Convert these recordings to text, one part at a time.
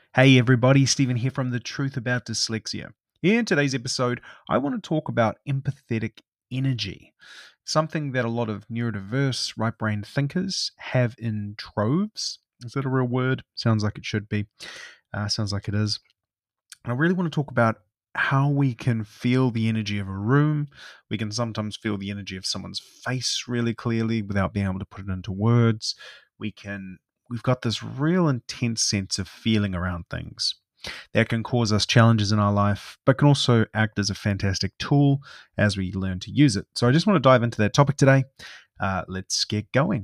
Hey everybody, Stephen here from The Truth About Dyslexia. In today's episode, I want to talk about empathetic energy, something that a lot of neurodiverse right brain thinkers have in troves. Is that a real word? Sounds like it should be. Sounds like it is. And I really want to talk about how we can feel the energy of a room. We can sometimes feel the energy of someone's face really clearly without being able to put it into words. We've got this real intense sense of feeling around things that can cause us challenges in our life, but can also act as a fantastic tool as we learn to use it. So I just want to dive into that topic today. Let's get going.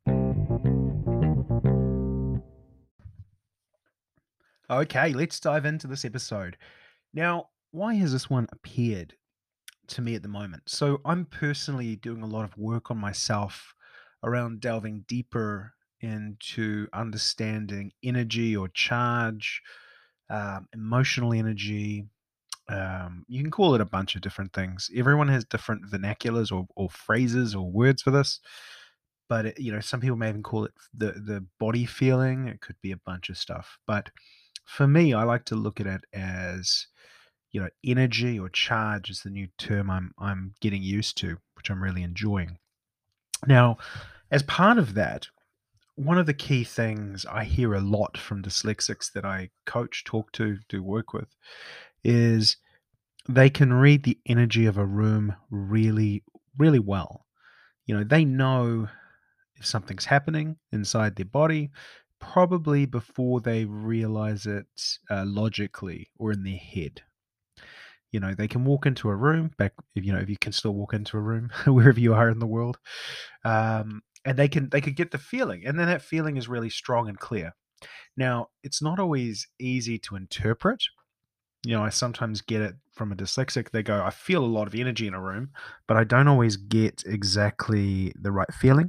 Okay, let's dive into this episode. Now, why has this one appeared to me at the moment? So, I'm personally doing a lot of work on myself around delving deeper into understanding energy or charge, emotional energy. You can call it a bunch of different things. Everyone has different vernaculars or phrases or words for this. But some people may even call it the body feeling. It could be a bunch of stuff. But for me, I like to look at it as energy or charge is the new term I'm getting used to, which I'm really enjoying. Now, as part of that, one of the key things I hear a lot from dyslexics that I coach, talk to, do work with is they can read the energy of a room really, really well. They know if something's happening inside their body, probably before they realize it logically or in their head. They can walk into a room back, if you can still walk into a room wherever you are in the world, and they could get the feeling, and then that feeling is really strong and clear. Now, it's not always easy to interpret. I sometimes get it from a dyslexic. They go, I feel a lot of energy in a room, but I don't always get exactly the right feeling,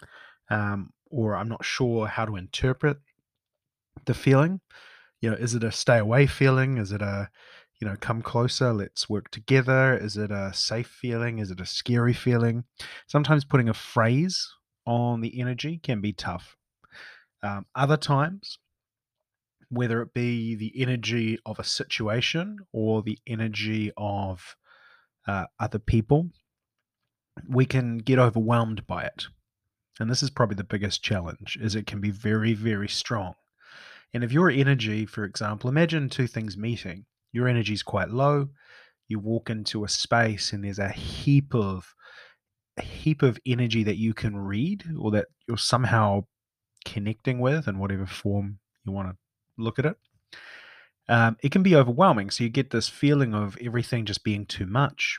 or I'm not sure how to interpret the feeling. Is it a stay away feeling? Is it a, come closer, let's work together? Is it a safe feeling? Is it a scary feeling? Sometimes putting a phrase on the energy can be tough. Other times, whether it be the energy of a situation or the energy of other people, we can get overwhelmed by it. And this is probably the biggest challenge, is it can be very, very strong. And if your energy, for example, imagine two things meeting. Your energy is quite low. You walk into a space and there's a heap of energy that you can read or that you're somehow connecting with in whatever form you want to look at it. It can be overwhelming. So you get this feeling of everything just being too much.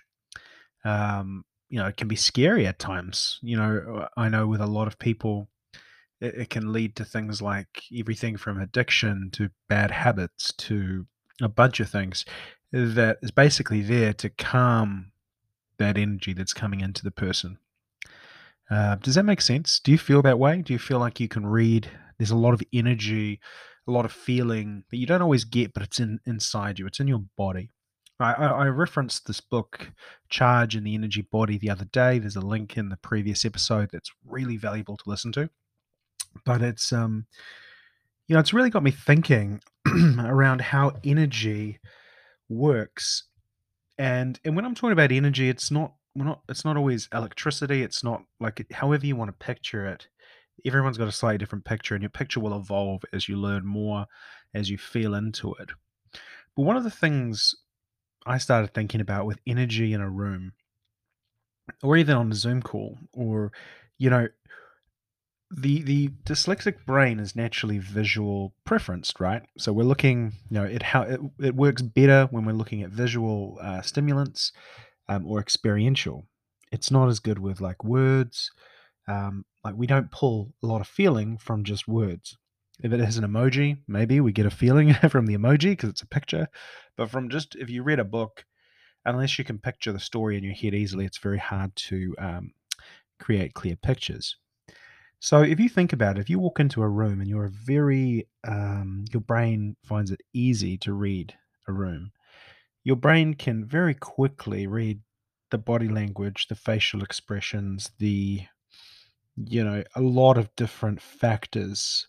It can be scary at times. I know with a lot of people, it can lead to things like everything from addiction to bad habits to a bunch of things that is basically there to calm that energy that's coming into the person. Does that make sense? Do you feel that way? Do you feel like you can read? There's a lot of energy, a lot of feeling that you don't always get, but it's inside you. It's in your body. I referenced this book, Charge in the Energy Body, the other day. There's a link in the previous episode that's really valuable to listen to. But it's really got me thinking around how energy works. And when I'm talking about energy, it's not always electricity. It's not like however you want to picture it. Everyone's got a slightly different picture, and your picture will evolve as you learn more, as you feel into it. But one of the things I started thinking about with energy in a room, or even on a Zoom call, or you know, the dyslexic brain is naturally visual preferenced, right? So we're looking, it works better when we're looking at visual stimulants or experiential. It's not as good with like words. Like we don't pull a lot of feeling from just words. If it has an emoji, maybe we get a feeling from the emoji because it's a picture. But from just if you read a book, unless you can picture the story in your head easily, it's very hard to create clear pictures. So if you think about it, if you walk into a room and your brain finds it easy to read a room, your brain can very quickly read the body language, the facial expressions, a lot of different factors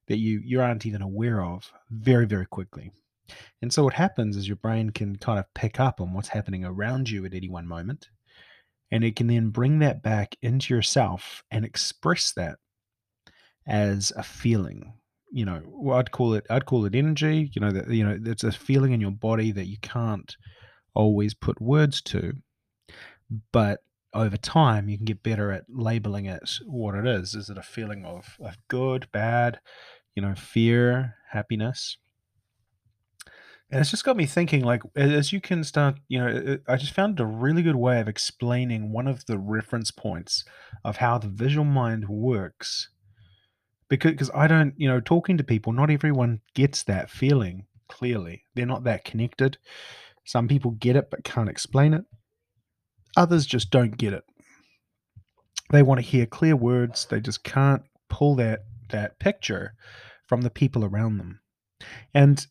that you aren't even aware of very, very quickly. And so what happens is your brain can kind of pick up on what's happening around you at any one moment, and it can then bring that back into yourself and express that as a feeling. Well, I'd call it energy. It's a feeling in your body that you can't always put words to, but over time you can get better at labeling it what it is. Is it a feeling of good, bad, fear, happiness? And it's just got me thinking, like, as you can start, I just found a really good way of explaining one of the reference points of how the visual mind works. Because I don't, talking to people, not everyone gets that feeling clearly. They're not that connected. Some people get it but can't explain it. Others just don't get it. They want to hear clear words. They just can't pull that picture from the people around them. And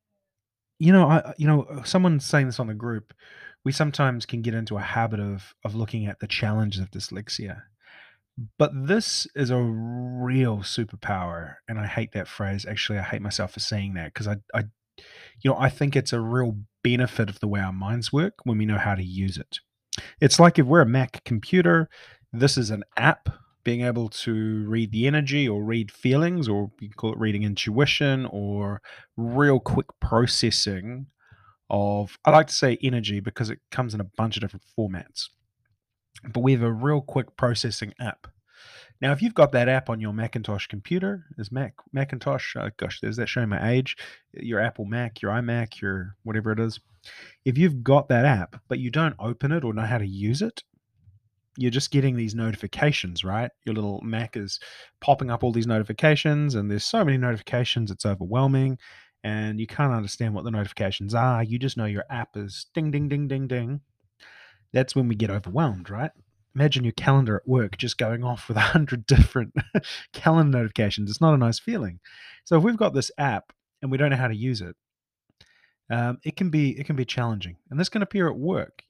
someone saying this on the group, we sometimes can get into a habit of looking at the challenges of dyslexia. But this is a real superpower, and I hate that phrase. Actually, I hate myself for saying that because I think it's a real benefit of the way our minds work when we know how to use it. It's like if we're a Mac computer, this is an app being able to read the energy or read feelings, or you can call it reading intuition or real quick processing of, I like to say energy because it comes in a bunch of different formats. But we have a real quick processing app. Now, if you've got that app on your Macintosh computer, is Macintosh, gosh, there's that showing my age, your Apple Mac, your iMac, your whatever it is. If you've got that app, but you don't open it or know how to use it, you're just getting these notifications, right? Your little Mac is popping up all these notifications, and there's so many notifications, it's overwhelming, and you can't understand what the notifications are. You just know your app is ding, ding, ding, ding, ding. That's when we get overwhelmed, right? Imagine your calendar at work just going off with 100 different calendar notifications. It's not a nice feeling. So if we've got this app and we don't know how to use it, it can be challenging, and this can appear at work.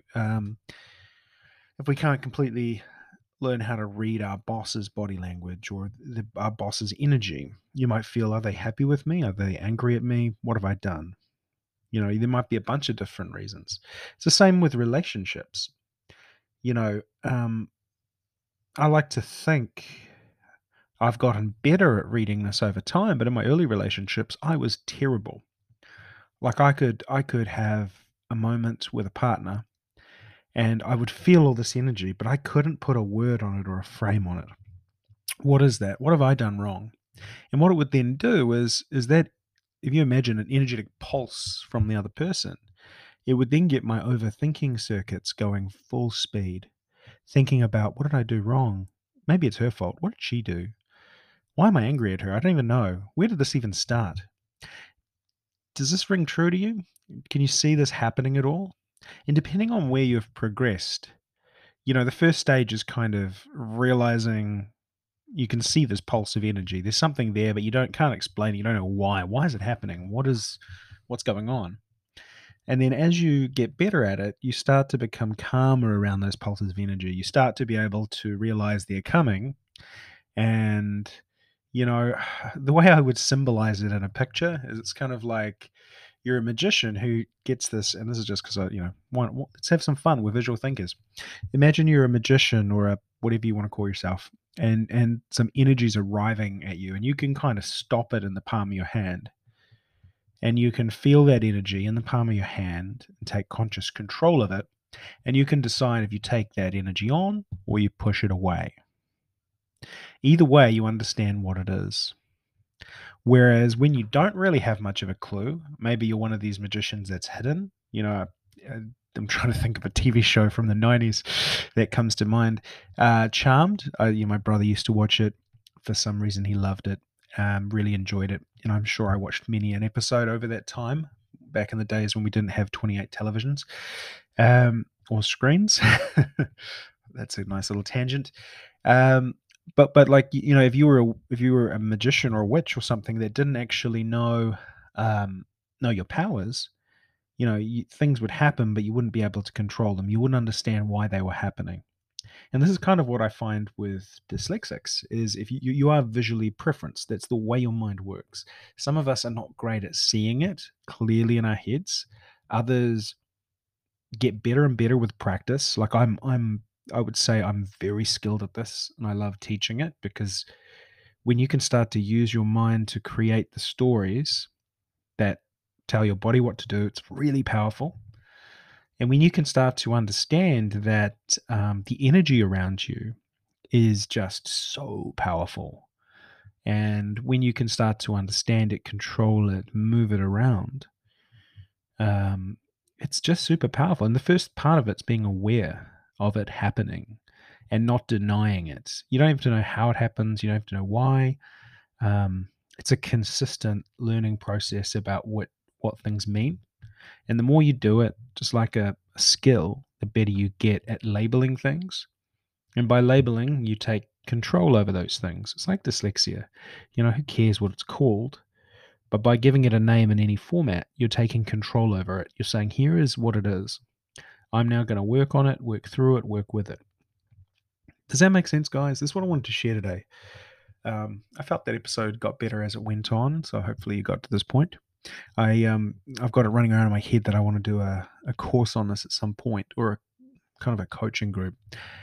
If we can't completely learn how to read our boss's body language or our boss's energy, you might feel, are they happy with me? Are they angry at me? What have I done? There might be a bunch of different reasons. It's the same with relationships. You know, um, I like to think I've gotten better at reading this over time, but in my early relationships, I was terrible. Like I could have a moment with a partner and I would feel all this energy, but I couldn't put a word on it or a frame on it. What is that? What have I done wrong? And what it would then do is that if you imagine an energetic pulse from the other person, it would then get my overthinking circuits going full speed, thinking about what did I do wrong? Maybe it's her fault. What did she do? Why am I angry at her? I don't even know. Where did this even start? Does this ring true to you? Can you see this happening at all? And depending on where you've progressed, the first stage is kind of realizing you can see this pulse of energy. There's something there, but you can't explain it. You don't know why. Why is it happening? What's going on? And then as you get better at it, you start to become calmer around those pulses of energy. You start to be able to realize they're coming. And, you know, the way I would symbolize it in a picture is it's kind of like you're a magician who gets this, and this is just because let's have some fun. We're visual thinkers. Imagine you're a magician or a whatever you want to call yourself, and some energy's arriving at you, and you can kind of stop it in the palm of your hand, and you can feel that energy in the palm of your hand and take conscious control of it, and you can decide if you take that energy on or you push it away. Either way, you understand what it is. Whereas when you don't really have much of a clue, maybe you're one of these magicians that's hidden. Uh, I'm trying to think of a TV show from the 90s that comes to mind. Charmed. My brother used to watch it. For some reason, he loved it. Really enjoyed it. And I'm sure I watched many an episode over that time, back in the days when we didn't have 28 televisions or screens. That's a nice little tangent. Um, but like if you were a magician or a witch or something that didn't actually know your powers, things would happen, but you wouldn't be able to control them. You wouldn't understand why they were happening. And this is kind of what I find with dyslexics is if you are visually preferenced, that's the way your mind works. Some of us are not great at seeing it clearly in our heads. Others get better and better with practice. Like I would say I'm very skilled at this and I love teaching it because when you can start to use your mind to create the stories that tell your body what to do, it's really powerful. And when you can start to understand that the energy around you is just so powerful, and when you can start to understand it, control it, move it around, um, it's just super powerful. And the first part of it's being aware of it happening and not denying it. You don't have to know how it happens. You don't have to know why. It's a consistent learning process about what things mean. And the more you do it, just like a skill, the better you get at labeling things. And by labeling, you take control over those things. It's like dyslexia. Who cares what it's called? But by giving it a name in any format, you're taking control over it. You're saying, here is what it is. I'm now going to work on it, work through it, work with it. Does that make sense, guys? This is what I wanted to share today. I felt that episode got better as it went on, so hopefully you got to this point. I've got it running around in my head that I want to do a course on this at some point, or kind of a coaching group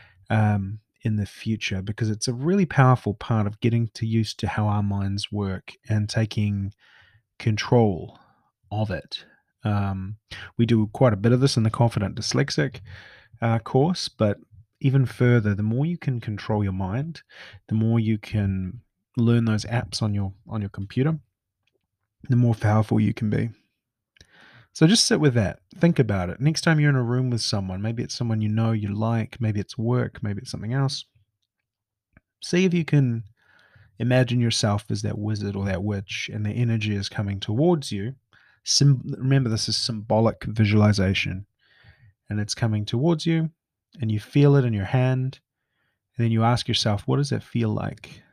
in the future, because it's a really powerful part of getting to used to how our minds work and taking control of it. Um, we do quite a bit of this in the Confident Dyslexic course, but even further, the more you can control your mind, the more you can learn those apps on your computer, the more powerful you can be. So just sit with that. Think about it. Next time you're in a room with someone, maybe it's someone you know you like, maybe it's work, maybe it's something else. See if you can imagine yourself as that wizard or that witch, and the energy is coming towards you. Remember, this is symbolic visualization, and it's coming towards you, and you feel it in your hand, and then you ask yourself, what does it feel like?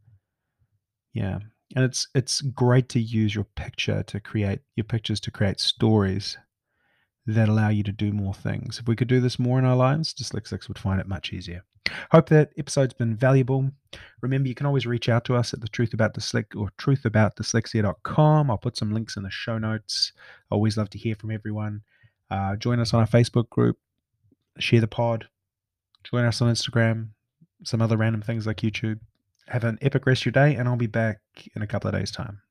Yeah. And it's great to use your pictures to create stories that allow you to do more things. If we could do this more in our lives, dyslexics would find it much easier. Hope that episode's been valuable. Remember, you can always reach out to us at the truth about dyslexia or truthaboutdyslexia.com. I'll put some links in the show notes. I always love to hear from everyone. Join us on our Facebook group, share the pod, join us on Instagram, some other random things like YouTube. Have an epic rest of your day, and I'll be back in a couple of days' time.